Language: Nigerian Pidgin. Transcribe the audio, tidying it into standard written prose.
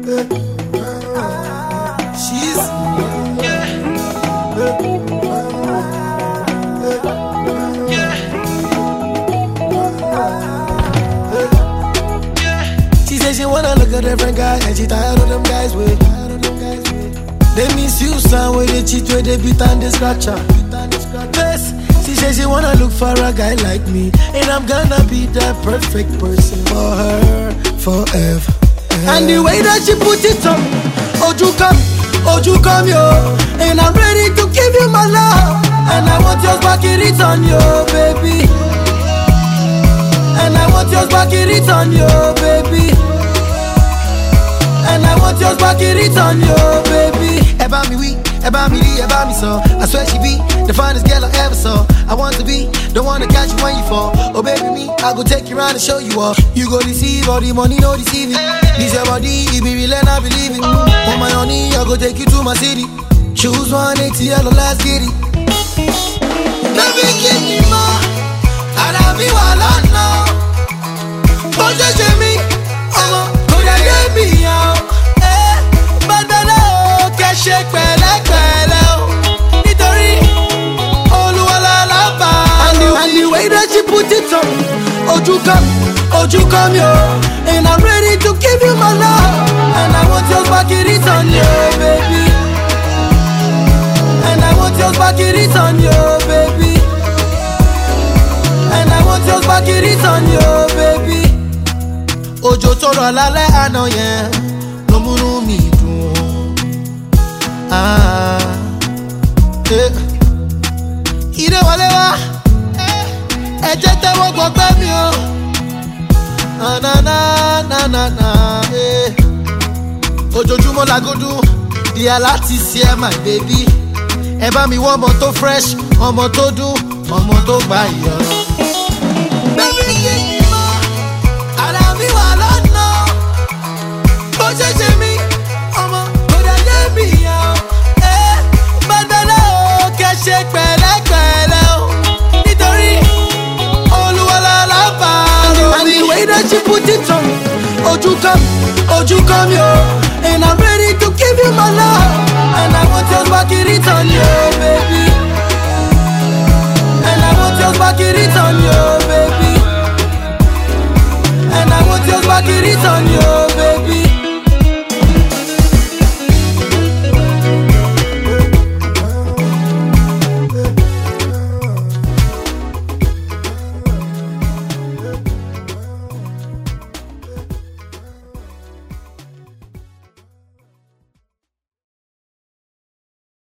She's She said she wanna look at different guys, and she tired of them guys with. They misuse son with they cheat, with they beat and they scratch her. Yes, she said she wanna look for a guy like me, and I'm gonna be the perfect person for her forever. And the way that she put it on, oh you come yo, and I'm ready to give you my love, and I want yours back in return, yo baby. And I want yours back in return, yo baby. And I want yours back in return, yo baby. About me weak, about me lee, about me so. I swear she be the finest girl I ever saw. I want to be, don't wanna catch you when you fall. Oh baby me, I go take you around and show you all. You go deceive, all the money no deceiving. This your body, it be real and I believe it. On my honey, I go take you to my city. Choose 180, yellow, let's get it. Baby, give me more, and I'll be while I know. But just me, could I get me out? But I know, can't shake pẹ̀lẹ́pẹ̀lẹ́. Nítorí Olúwa lálàbà. And the way that she put it on, oh you come yo, and I'm ready to give you my love, and I want yours back in return, yo baby. And I want yours back in return, yo baby. And I want yours back in return, yo baby. Òjò tó rọ̀ lálẹ́ àná yẹn ló múnú mi dùn. Ìdè wọlé wá, ẹ jẹ́ tẹ́wọ́ gbọ́gbẹ́ mi o. Ojoojúmọ́ làgódún, ìyá láti ṣe ẹ my baby. Ẹ bá mi wọ́n ọmọ tó fresh, ọmọ tó dùn, ọmọ tó gbà yọ. Baby give me more, ara mi wà lọ́nà. Bó ṣe ṣe mí, ọmọ kò dẹ̀ yé mi yàn. Bàtàlá o, kẹ́ ṣe pẹ̀lẹ́pẹ̀lẹ́ o. Nítorí Olúwa lálàbà. And the way that you put it on, oh you come yo, and I'm ready to give you my love, and I want yours back in return, yo baby. And I want yours back in return, yo baby. And I want yours back in return.